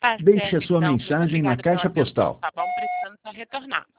Tá Deixe a certo, sua então. Muito mensagem na obrigada pela caixa atenção, postal. tá bom? Precisando só retornar.